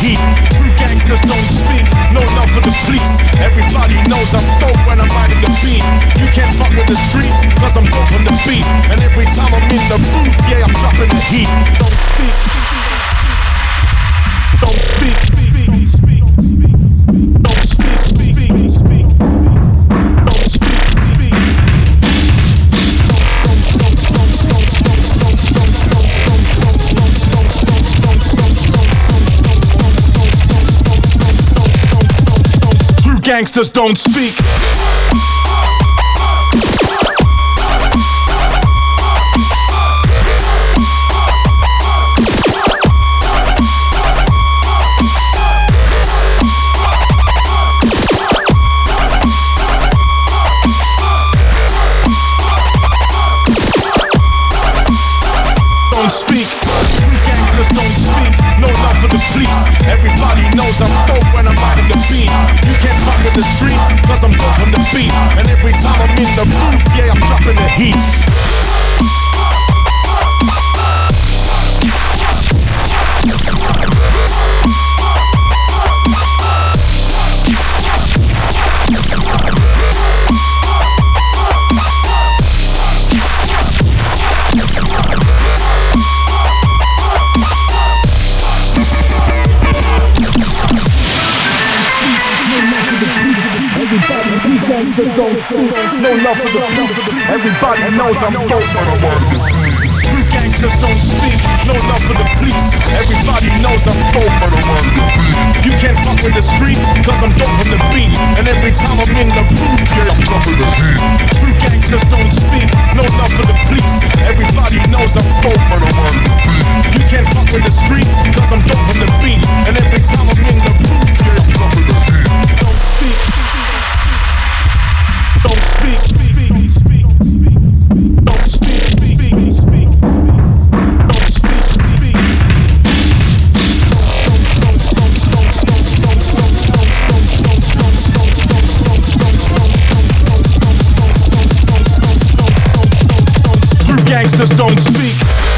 heat. True gangsters don't speak, no love for the police. Everybody knows I'm dope when I'm riding the beat. You can't fuck with the street, cause I'm dope on the beat. And every time I'm in the booth, yeah, I'm dropping the heat. Don't speak. Don't speak. Don't speak. Don't speak. Gangsters don't speak. Don't speak. Gangsters don't speak. No love for the police. Everybody knows I'm dope when I'm riding the beat. You can't fuck with the street, cause I'm dope on the beat. And every time I'm in the booth, yeah, I'm dropping the heat. No love for the people. Everybody knows I'm dope when I'm on the beat. True gangsters don't speak, no love for the police. Everybody knows I'm dope when I'm on the beat. You can't fuck with the street, cause I'm dope on the beat. And every time I'm in the booth, yeah, I'm dropping the heat. True gangsters don't speak, no love for the police. Everybody knows I'm dope when I'm on the beat. You can't fuck with the street, cause I'm dope on the beat. And every time I'm in the booth, yeah, I'm dropping the heat. Don't speak. Don't speak. Don't speak. Don't speak. True gangsters don't speak.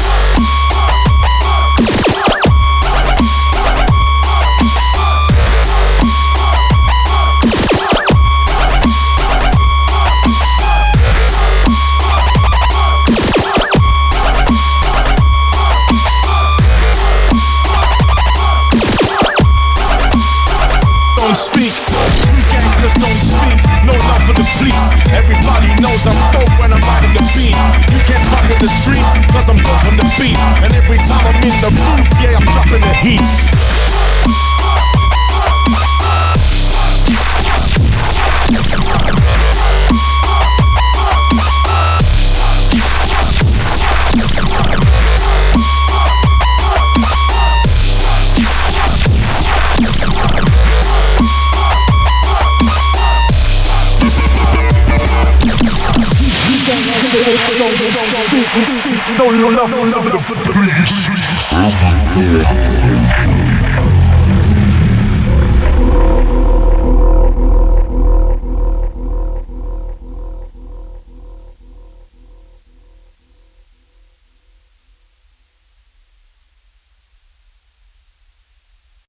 Don't speak. True gangsters don't speak. No love for the police. Everybody knows I'm dope when I'm riding the beat. You can't fuck with the street, cause I'm dope on the beat. And every time I'm in the booth, yeah, I'm dropping the heat. No love for the police.